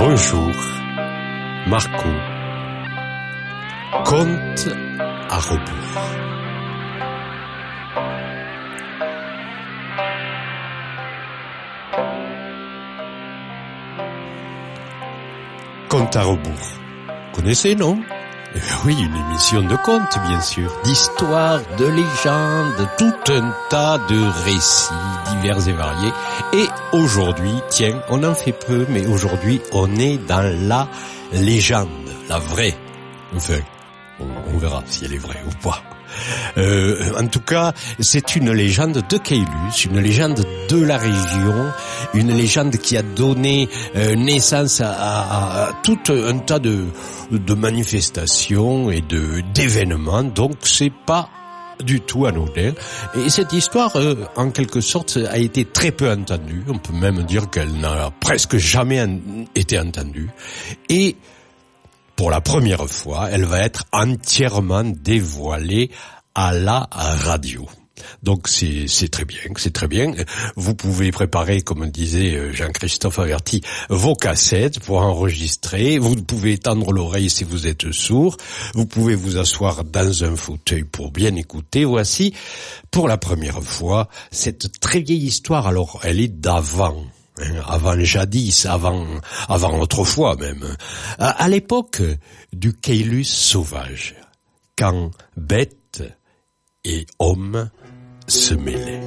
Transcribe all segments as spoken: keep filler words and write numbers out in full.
Bonjour, Marco. Conte à rebours. Conte à rebours. Connaissez, non? Euh, oui, une émission de contes, bien sûr, d'histoires, de légendes, tout un tas de récits divers et variés. Et aujourd'hui, tiens, on en fait peu, mais aujourd'hui, on est dans la légende, la vraie. Enfin, on, on verra si elle est vraie ou pas. Euh, en tout cas, c'est une légende de Caylus, une légende de la région, une légende qui a donné euh, naissance à, à, à tout un tas de, de manifestations et de d'événements. Donc, c'est pas du tout anodin. Et cette histoire, euh, en quelque sorte, a été très peu entendue. On peut même dire qu'elle n'a presque jamais en, été entendue. Et pour la première fois, elle va être entièrement dévoilée à la radio. Donc c'est c'est très bien, c'est très bien. Vous pouvez préparer, comme disait Jean-Christophe Averti, vos cassettes pour enregistrer. Vous pouvez tendre l'oreille si vous êtes sourd. Vous pouvez vous asseoir dans un fauteuil pour bien écouter. Voici, pour la première fois, cette très vieille histoire. Alors, elle est d'avant. Avant jadis, avant, avant autrefois même, à, à l'époque du Caylus sauvage, quand bêtes et hommes se mêlaient.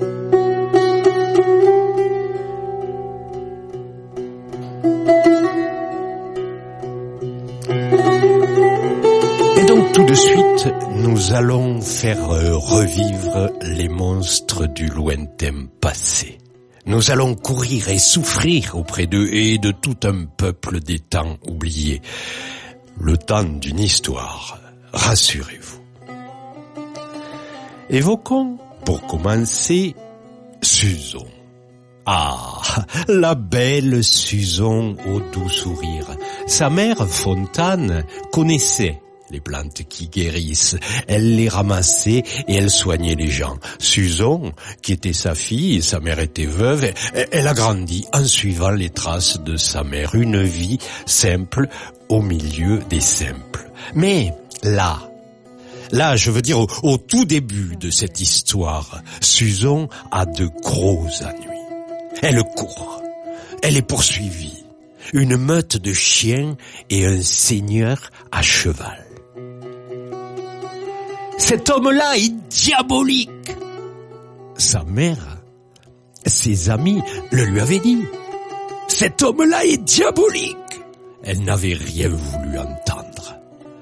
Et donc tout de suite, nous allons faire revivre les monstres du lointain passé. Nous allons courir et souffrir auprès d'eux et de tout un peuple des temps oubliés. Le temps d'une histoire, rassurez-vous. Évoquons, pour commencer, Suzon. Ah, la belle Suzon au doux sourire. Sa mère, Fontane, connaissait les plantes qui guérissent. Elle les ramassait et elle soignait les gens. Suzon, qui était sa fille, sa mère était veuve, elle a grandi en suivant les traces de sa mère. Une vie simple au milieu des simples. Mais là, là, je veux dire au, au tout début de cette histoire, Suzon a de gros ennuis. Elle court, elle est poursuivie. Une meute de chiens et un seigneur à cheval. Cet homme-là est diabolique. Sa mère, ses amis le lui avaient dit. Cet homme-là est diabolique. Elle n'avait rien voulu entendre.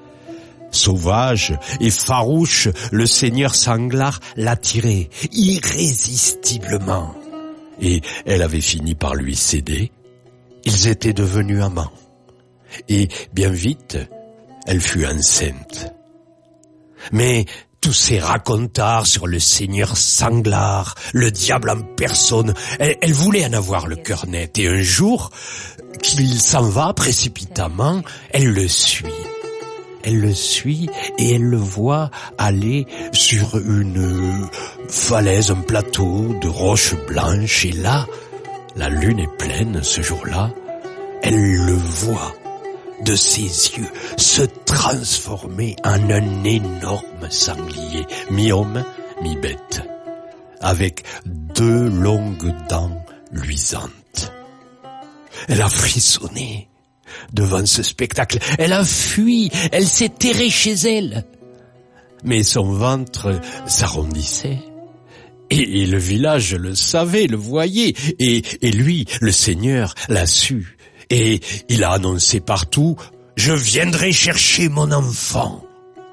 Sauvage et farouche, le seigneur Sanglard l'attirait irrésistiblement. Et elle avait fini par lui céder. Ils étaient devenus amants. Et bien vite, elle fut enceinte. Mais tous ces racontards sur le seigneur Sanglard, le diable en personne, elle, elle voulait en avoir le cœur net. Et un jour, qu'il s'en va précipitamment, elle le suit. Elle le suit et elle le voit aller sur une falaise, un plateau de roches blanches. Et là, la lune est pleine ce jour-là. Elle le voit de ses yeux se transformer en un énorme sanglier, mi-homme, mi-bête, avec deux longues dents luisantes. Elle a frissonné devant ce spectacle. Elle a fui, elle s'est terrée chez elle. Mais son ventre s'arrondissait. Et, et le village le savait, le voyait. Et, et lui, le seigneur, l'a su. Et il a annoncé partout, « Je viendrai chercher mon enfant ».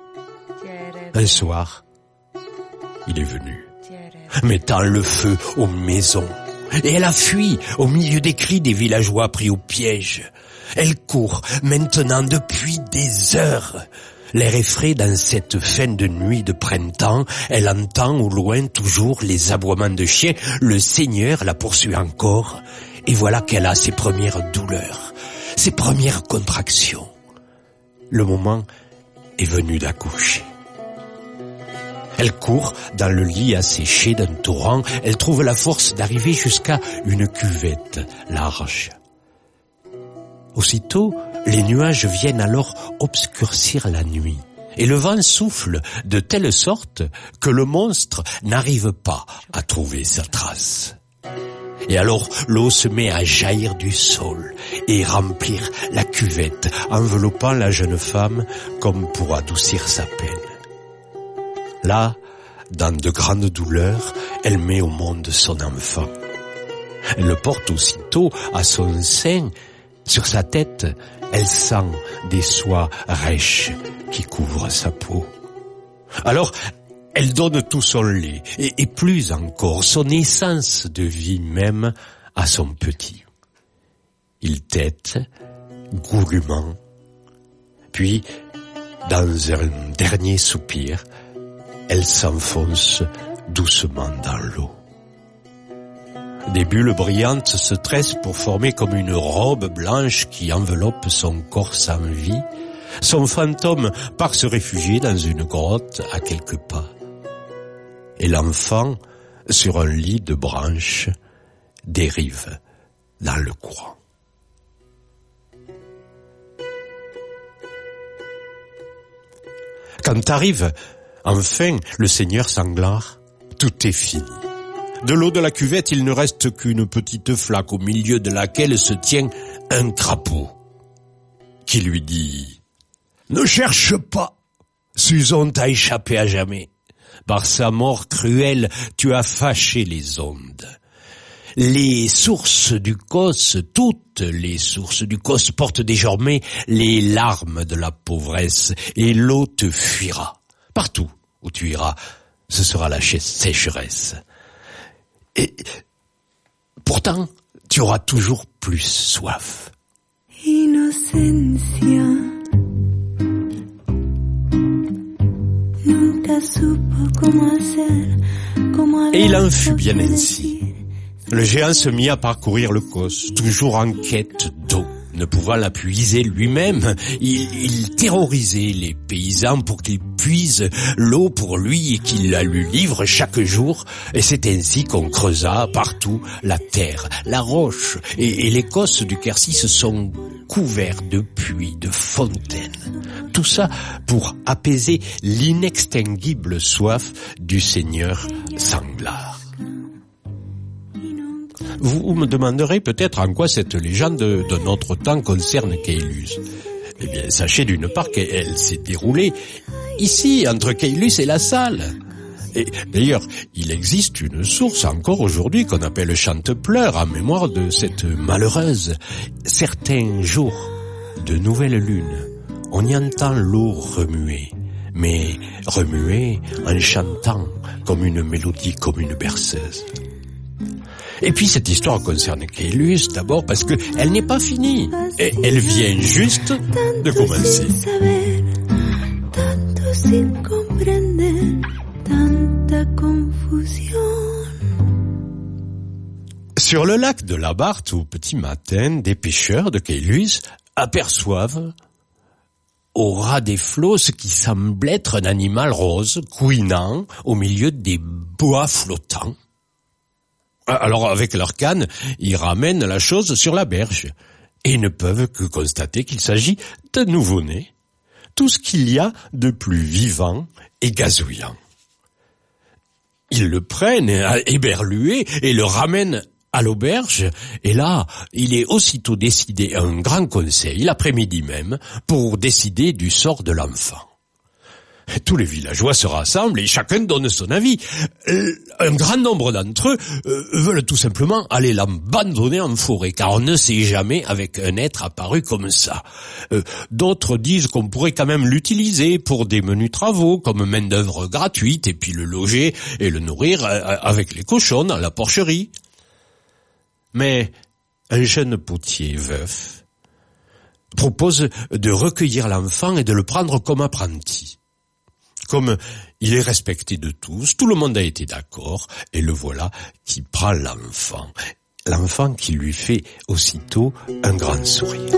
Un soir, il est venu, mettant le feu aux maisons. Et elle a fui au milieu des cris des villageois pris au piège. Elle court maintenant depuis des heures. L'air est frais dans cette fin de nuit de printemps. Elle entend au loin toujours les aboiements de chiens. Le seigneur la poursuit encore. Et voilà qu'elle a ses premières douleurs, ses premières contractions. Le moment est venu d'accoucher. Elle court dans le lit asséché d'un torrent. Elle trouve la force d'arriver jusqu'à une cuvette large. Aussitôt, les nuages viennent alors obscurcir la nuit, et le vent souffle de telle sorte que le monstre n'arrive pas à trouver sa trace. Et alors l'eau se met à jaillir du sol et remplir la cuvette, enveloppant la jeune femme comme pour adoucir sa peine. Là, dans de grandes douleurs, elle met au monde son enfant. Elle le porte aussitôt à son sein. Sur sa tête, elle sent des soies rêches qui couvrent sa peau. Alors, elle donne tout son lait, et, et plus encore, son essence de vie même à son petit. Il tète goulûment, puis, dans un dernier soupir, elle s'enfonce doucement dans l'eau. Des bulles brillantes se tressent pour former comme une robe blanche qui enveloppe son corps sans vie. Son fantôme part se réfugier dans une grotte à quelques pas. Et l'enfant, sur un lit de branches, dérive dans le courant. Quand arrive enfin le seigneur Sanglard, tout est fini. De l'eau de la cuvette, il ne reste qu'une petite flaque au milieu de laquelle se tient un crapaud qui lui dit « Ne cherche pas, Suzon t'a échappé à jamais. Par sa mort cruelle, tu as fâché les ondes. Les sources du Causse, toutes les sources du Causse portent désormais les larmes de la pauvresse, et l'eau te fuira. Partout où tu iras, ce sera la sécheresse. Et pourtant, tu auras toujours plus soif. » Inocencia. Et il en fut bien ainsi. Le géant se mit à parcourir le Causse, toujours en quête d'eau. Ne pouvant la puiser lui-même, il, il terrorisait les paysans pour qu'ils puisent l'eau pour lui et qu'ils la lui livrent chaque jour. Et c'est ainsi qu'on creusa partout la terre, la roche, et, et les Causses du Quercy se sont couverts de puits, de fontaines. Tout ça pour apaiser l'inextinguible soif du seigneur Sanglard. Vous me demanderez peut-être en quoi cette légende de notre temps concerne Caylus. Eh bien, sachez d'une part qu'elle s'est déroulée ici, entre Caylus et la Salle. Et d'ailleurs, il existe une source encore aujourd'hui qu'on appelle Chantepleurs en mémoire de cette malheureuse. Certains jours de nouvelle lune, on y entend l'eau remuer, mais remuer en chantant comme une mélodie, comme une berceuse. Et puis cette histoire concerne Caylus d'abord parce que elle n'est pas finie. Et elle vient juste de commencer. Sur le lac de la Barthe, au petit matin, des pêcheurs de Caylus aperçoivent au ras des flots ce qui semble être un animal rose, couinant au milieu des bois flottants. Alors avec leur canne, ils ramènent la chose sur la berge et ne peuvent que constater qu'il s'agit d'un nouveau-né. Tout ce qu'il y a de plus vivant et gazouillant. Ils le prennent éberlué et le ramènent à l'auberge, et là, il est aussitôt décidé un grand conseil, l'après-midi même, pour décider du sort de l'enfant. Tous les villageois se rassemblent et chacun donne son avis. Un grand nombre d'entre eux euh, veulent tout simplement aller l'abandonner en forêt, car on ne sait jamais avec un être apparu comme ça. Euh, d'autres disent qu'on pourrait quand même l'utiliser pour des menus travaux, comme main-d'œuvre gratuite, et puis le loger et le nourrir avec les cochons dans la porcherie. Mais un jeune potier veuf propose de recueillir l'enfant et de le prendre comme apprenti. Comme il est respecté de tous, tout le monde a été d'accord, et le voilà qui prend l'enfant. L'enfant qui lui fait aussitôt un grand sourire.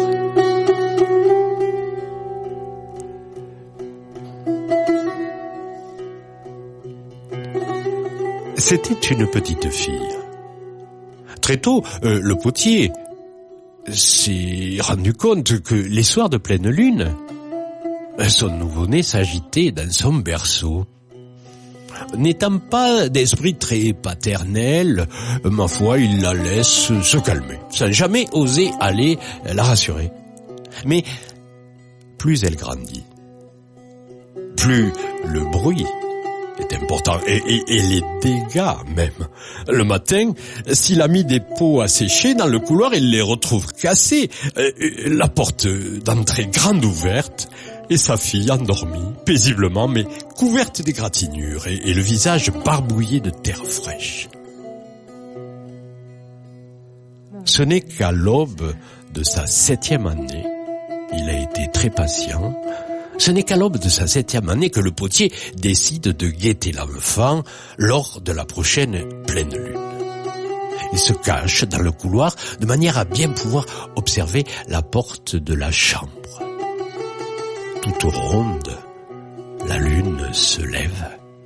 C'était une petite fille. Très tôt, euh, le potier s'est rendu compte que les soirs de pleine lune, son nouveau-né s'agitait dans son berceau. N'étant pas d'esprit très paternel, ma foi, il la laisse se calmer, sans jamais oser aller la rassurer. Mais plus elle grandit, plus le bruit est important, et, et, et les dégâts même. Le matin, s'il a mis des pots à sécher dans le couloir, il les retrouve cassés, euh, la porte d'entrée grande ouverte, et sa fille endormie, paisiblement, mais couverte d'égratignures, et, et le visage barbouillé de terre fraîche. Ce n'est qu'à l'aube de sa septième année, il a été très patient, ce n'est qu'à l'aube de sa septième année que le potier décide de guetter l'enfant lors de la prochaine pleine lune. Il se cache dans le couloir de manière à bien pouvoir observer la porte de la chambre. Toute ronde, la lune se lève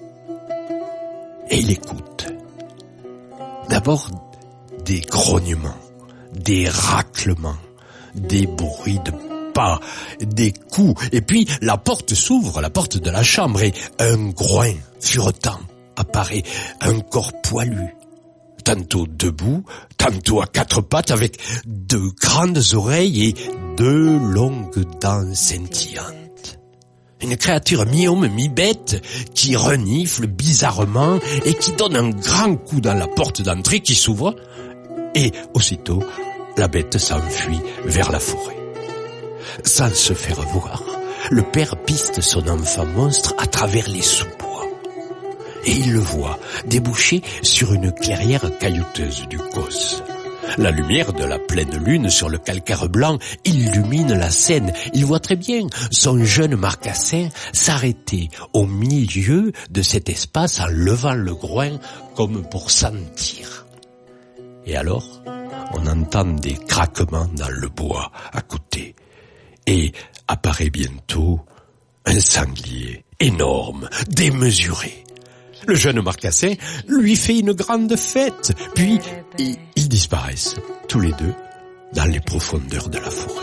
et il écoute. D'abord des grognements, des raclements, des bruits de pas, des coups, et puis la porte s'ouvre, la porte de la chambre, et un groin furetant apparaît, un corps poilu, tantôt debout, tantôt à quatre pattes, avec de grandes oreilles et deux longues dents scintillantes. Une créature mi-homme, mi-bête, qui renifle bizarrement et qui donne un grand coup dans la porte d'entrée qui s'ouvre, et aussitôt, la bête s'enfuit vers la forêt. Sans se faire voir, le père piste son enfant monstre à travers les sous-bois. Et il le voit déboucher sur une clairière caillouteuse du Causse. La lumière de la pleine lune sur le calcaire blanc illumine la scène. Il voit très bien son jeune marcassin s'arrêter au milieu de cet espace en levant le groin comme pour sentir. Et alors, on entend des craquements dans le bois à côté. Et apparaît bientôt un sanglier énorme, démesuré. Le jeune marcassin lui fait une grande fête, puis ils, ils disparaissent, tous les deux, dans les profondeurs de la forêt.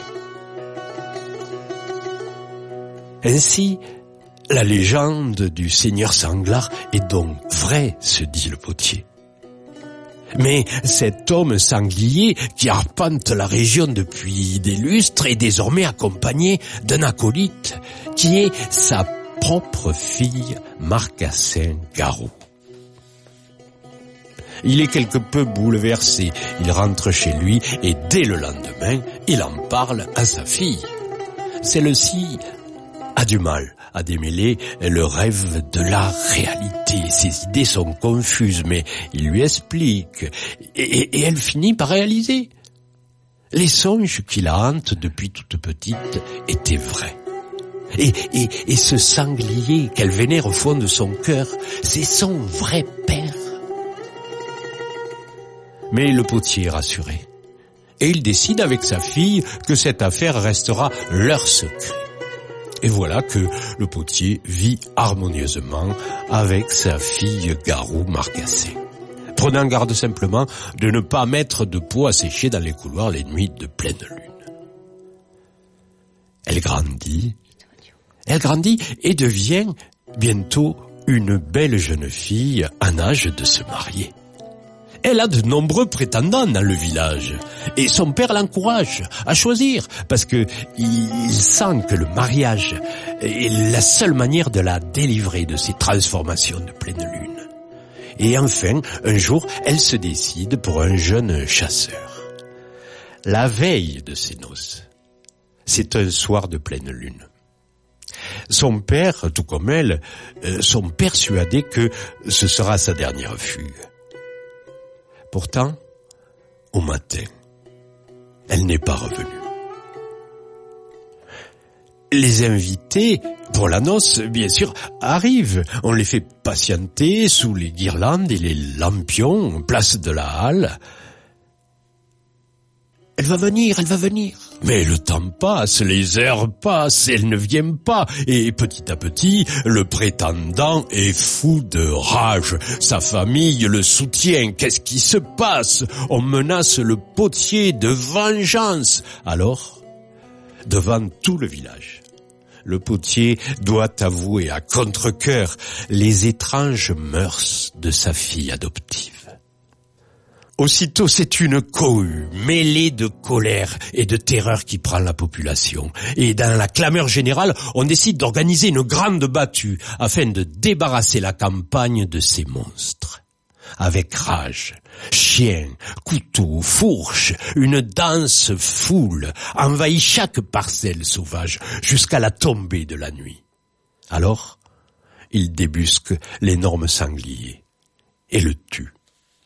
Ainsi, la légende du seigneur Sanglard est donc vraie, se dit le potier. Mais cet homme sanglier qui arpente la région depuis des lustres est désormais accompagné d'un acolyte qui est sa propre fille Marcassin Garou. Il est quelque peu bouleversé, il rentre chez lui et dès le lendemain, il en parle à sa fille. Celle-ci a du mal à démêler le rêve de la réalité. Ses idées sont confuses, mais il lui explique, et, et, et elle finit par réaliser. Les songes qui la hantent depuis toute petite étaient vrais. Et, et, et ce sanglier qu'elle vénère au fond de son cœur, c'est son vrai père. Mais le potier est rassuré, et il décide avec sa fille que cette affaire restera leur secret. Et voilà que le potier vit harmonieusement avec sa fille Garou Marcassin, prenant garde simplement de ne pas mettre de pot à sécher dans les couloirs les nuits de pleine lune. Elle grandit, elle grandit et devient bientôt une belle jeune fille en âge de se marier. Elle a de nombreux prétendants dans le village et son père l'encourage à choisir parce que il sent que le mariage est la seule manière de la délivrer de ces transformations de pleine lune. Et enfin, un jour, elle se décide pour un jeune chasseur. La veille de ses noces, c'est un soir de pleine lune. Son père, tout comme elle, sont persuadés que ce sera sa dernière fugue. Pourtant, au matin, elle n'est pas revenue. Les invités pour la noce, bien sûr, arrivent. On les fait patienter sous les guirlandes et les lampions, place de la halle. Elle va venir, elle va venir, Mais le temps passe, les heures passent, elles ne viennent pas, et petit à petit, le prétendant est fou de rage. Sa famille le soutient. Qu'est-ce qui se passe? On menace le potier de vengeance. Alors, devant tout le village, le potier doit avouer à contre-cœur les étranges mœurs de sa fille adoptive. Aussitôt, c'est une cohue mêlée de colère et de terreur qui prend la population. Et dans la clameur générale, on décide d'organiser une grande battue afin de débarrasser la campagne de ces monstres. Avec rage, chiens, couteaux, fourches, une dense foule envahit chaque parcelle sauvage jusqu'à la tombée de la nuit. Alors, il débusque l'énorme sanglier et le tue.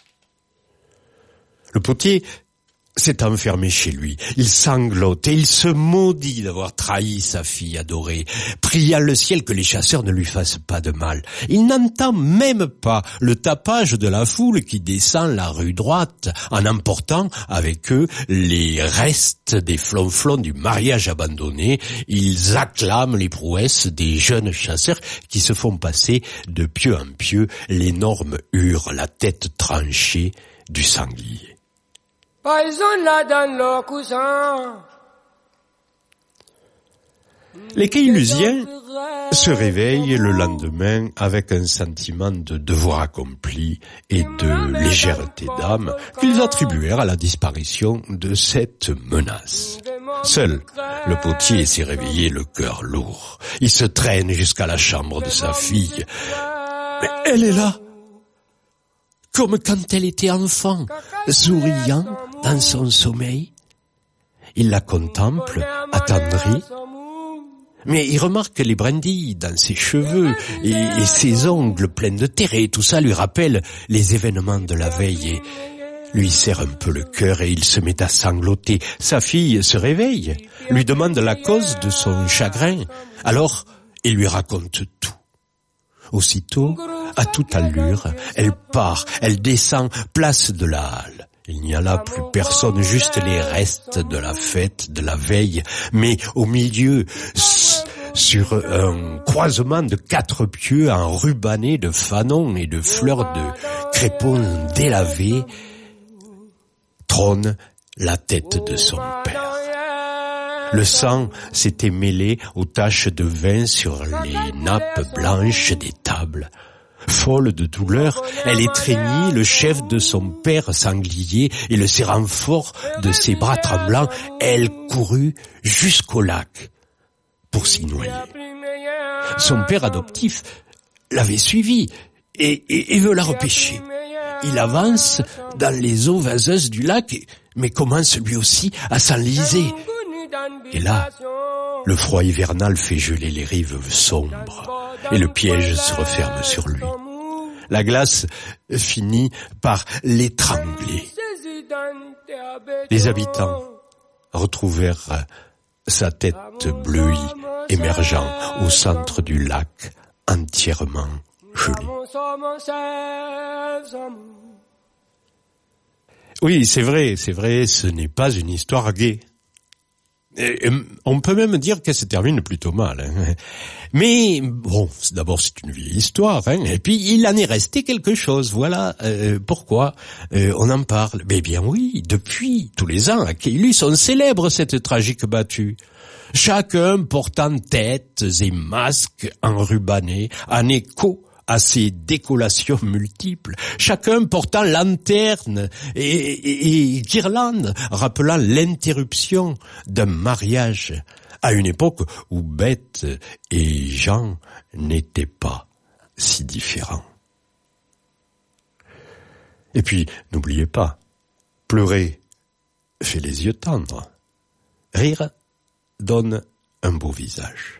Le potier s'est enfermé chez lui. Il sanglote et il se maudit d'avoir trahi sa fille adorée, priant le ciel que les chasseurs ne lui fassent pas de mal. Il n'entend même pas le tapage de la foule qui descend la rue droite en emportant avec eux les restes des flonflons du mariage abandonné. Ils acclament les prouesses des jeunes chasseurs qui se font passer de pieu en pieu l'énorme hure, la tête tranchée du sanglier. Les Kéilusiens se réveillent le lendemain avec un sentiment de devoir accompli et de légèreté d'âme qu'ils attribuèrent à la disparition de cette menace. Seul le potier s'est réveillé le cœur lourd. Il se traîne jusqu'à la chambre de sa fille. Mais elle est là, comme quand elle était enfant, souriant dans son sommeil. Il la contemple, attendri, mais il remarque les brindilles dans ses cheveux et, et ses ongles pleins de terre, et tout ça lui rappelle les événements de la veille et lui serre un peu le cœur et il se met à sangloter. Sa fille se réveille, lui demande la cause de son chagrin. Alors, il lui raconte tout. Aussitôt, à toute allure, elle part, elle descend, place de la Halle. Il n'y a là plus personne, juste les restes de la fête, de la veille, mais au milieu, sur un croisement de quatre pieux enrubanné de fanons et de fleurs de crépon délavées, trône la tête de son père. Le sang s'était mêlé aux taches de vin sur les nappes blanches des tables. Folle de douleur, elle étreignit le chef de son père sanglier et le serrant fort de ses bras tremblants, elle courut jusqu'au lac pour s'y noyer. Son père adoptif l'avait suivie et, et, et veut la repêcher. Il avance dans les eaux vaseuses du lac, mais commence lui aussi à s'enliser. Et là, le froid hivernal fait geler les rives sombres et le piège se referme sur lui. La glace finit par l'étrangler. Les habitants retrouvèrent sa tête bleuie émergeant au centre du lac, entièrement gelée. Oui, c'est vrai, c'est vrai, ce n'est pas une histoire gaie. Et on peut même dire qu'elle se termine plutôt mal. Hein. Mais bon, d'abord c'est une vieille histoire, hein. Et puis il en est resté quelque chose. Voilà euh, pourquoi euh, on en parle. Mais bien oui, depuis tous les ans à Keilus, on célèbre cette tragique battue. Chacun portant têtes et masques enrubannés en écho à ces décollations multiples, chacun portant lanterne et, et, et guirlande, rappelant l'interruption d'un mariage à une époque où bêtes et gens n'étaient pas si différents. Et puis, n'oubliez pas, pleurer fait les yeux tendres, rire donne un beau visage.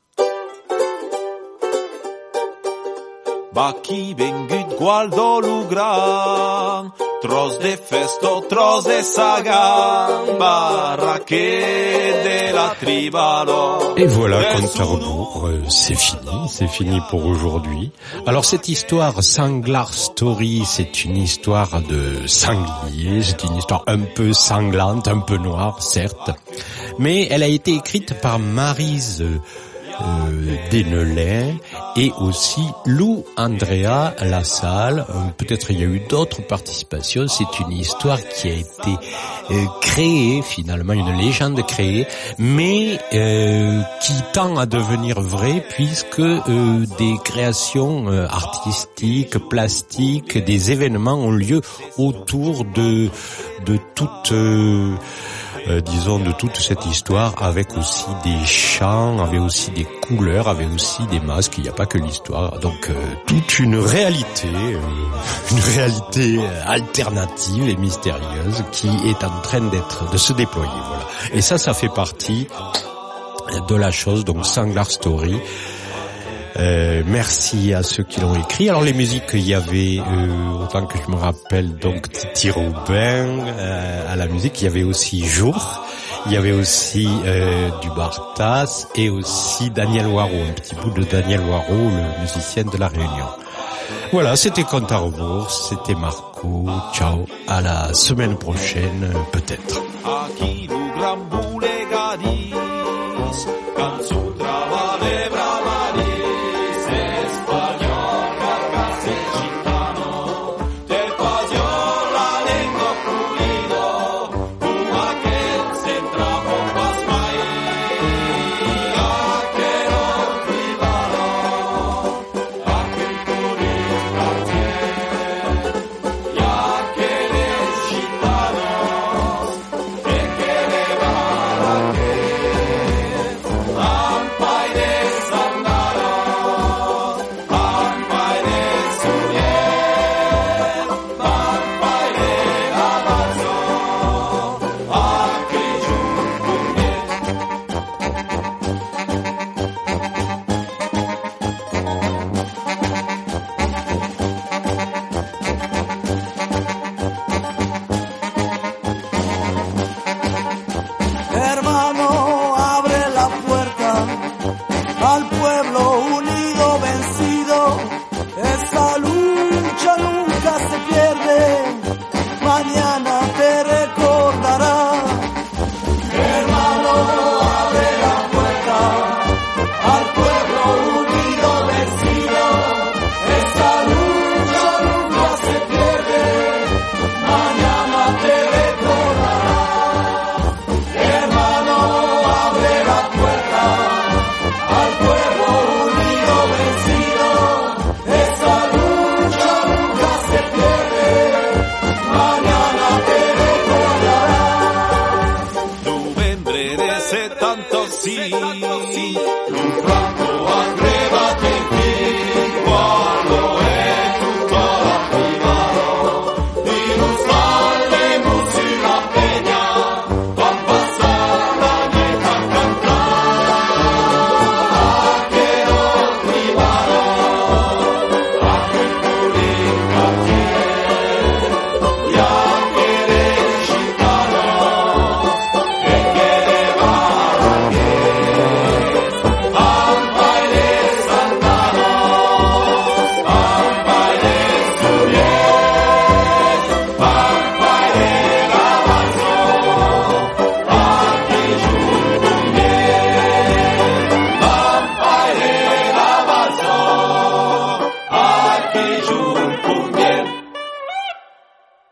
Bacchi vengut guardo lu gran, tros de festo, tros de sagan, barraque de la tribalo. Et voilà, compte à rebours, euh, c'est fini, c'est fini pour aujourd'hui. Alors cette histoire Sanglar Story, c'est une histoire de sanglier, c'est une histoire un peu sanglante, un peu noire, certes, mais elle a été écrite par Maryse euh, Euh, Desnelin et aussi Lou Andrea Lassalle. Euh, peut-être il y a eu d'autres participations. C'est une histoire qui a été euh, créée, finalement, une légende créée, mais euh, qui tend à devenir vraie puisque euh, des créations euh, artistiques, plastiques, des événements ont lieu autour de de toute euh, Euh, disons de toute cette histoire, avec aussi des chants, avec aussi des couleurs, avec aussi des masques. Il n'y a pas que l'histoire, donc euh, toute une réalité, euh, une réalité alternative et mystérieuse qui est en train d'être, de se déployer. Voilà. Et ça, ça fait partie de la chose. Donc Sanglar Story. Euh, merci à ceux qui l'ont écrit. Alors les musiques, il y avait, euh, autant que je me rappelle, donc Titi Robin euh, à la musique. Il y avait aussi Jour, il y avait aussi euh, du Bartas et aussi Daniel Waro, un petit bout de Daniel Waro, le musicien de La Réunion. Voilà, c'était Compte à rebours, c'était Marco. Ciao, à la semaine prochaine, peut-être.